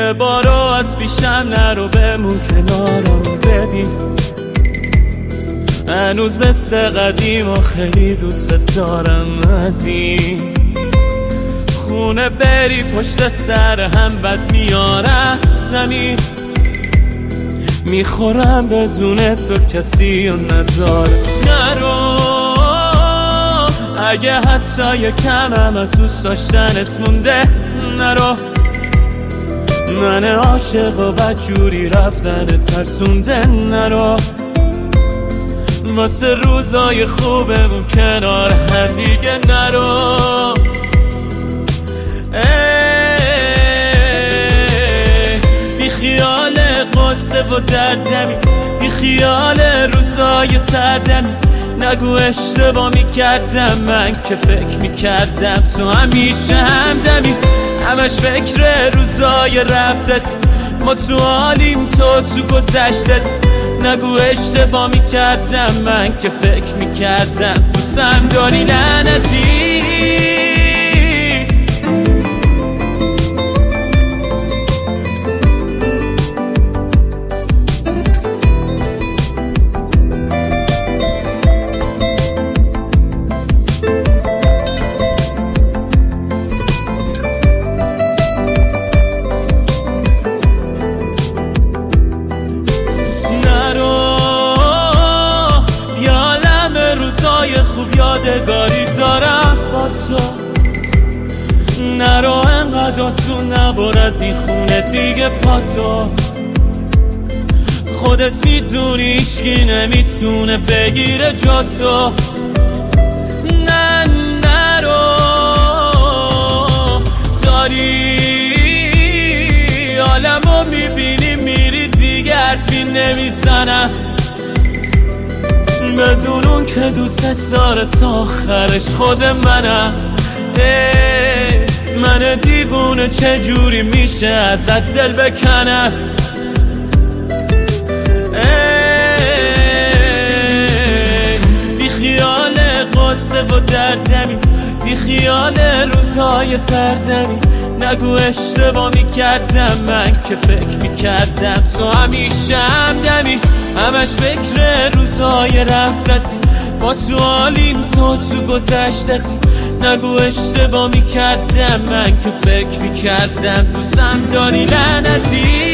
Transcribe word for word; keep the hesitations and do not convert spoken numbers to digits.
یه بارو از پیشم نرو، بمون کنارم ببین هنوز مثل قدیم و خیلی دوست دارم. از این خونه بری پشت سر هم بد میارم زمین، میخورم بدون تو کسی رو نداره. نرو اگه حتی یکمم از دوست داشتنت مونده، نرو من عاشق و بدجوری رفتن ترسونده. نرو واسه روزای خوبمون کنار هم دیگه نرو. بی خیال قصه و دردمی، بی خیال روزای سردمی، نگو اشتباه میکردم من که فکر میکردم تو همیشه همدمی. همش فکر روزای رفتت، ما تو حالیم تو تو گذشتت. نگو اشتباه میکردم من که فکر میکردم تو سم داری لعنتی. خوب یادگاری دارم با تو، نرو انقدر آسون نبر از این خونه دیگه پا تو. خودت میدونی هیچکی نمیتونه بگیره جا تو. نه نرو داری عالمو میبینی میری دیگه حرفی نمیزنم، بدون اون که دوست داره تا آخرش خود منم. من دیوونه چجوری میشه ازت دل بکنم. بی خیال قصه و دردمی، بی خیال روزهای سردمی، نگو اشتباه میکردم من که فکر میکردم تو همیشه همدمی. همش فکر روزهای رفتتی، با تو حالیم تو تو گذشتتی. نگو اشتباه میکردم من که فکر میکردم تو سم داری لعنتی.